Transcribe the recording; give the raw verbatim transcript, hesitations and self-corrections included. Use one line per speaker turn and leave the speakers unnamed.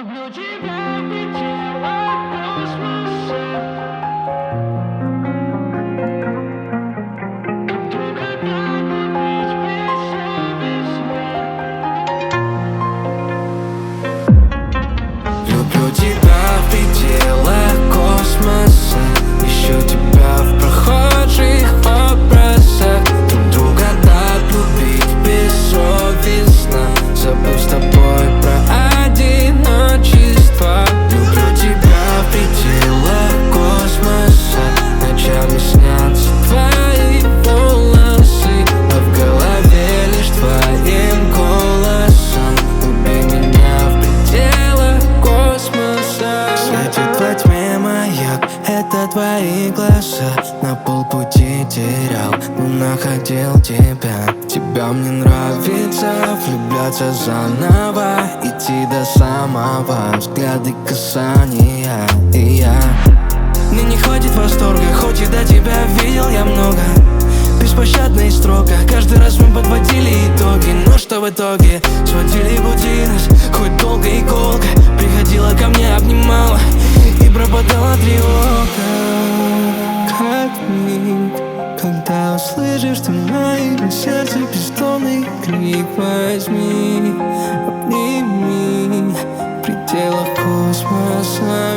Люблю тебя в пределах космоса. Как друга так любить бессовестно.
Люблю тебя в пределах космоса. Ищу тебя в прохожих образах. Друг друга так любить бессовестно. Забыв с тобой про одиночество. Люблю тебя в пределах космоса. Ночами снятся твои волосы, а в голове лишь твоим голосом. Люби меня в пределах космоса. Светит во тьме маяк, это твои глаза. На полпути терял, но находил тебя. Тебя мне нравится влюбляться заново, идти до самого взгляда касания. И я мне не хватит восторга, хоть и до тебя видел я много. Беспощадно и строго, каждый раз мы подводили итоги. Но что в итоге? Сводили пути нас, хоть долго и колко. Приходила ко мне, обнимала и пропадала тревога. Как миг, когда услышишь ты моим сердце бездонный крик. Возьми, обними в пределах космоса.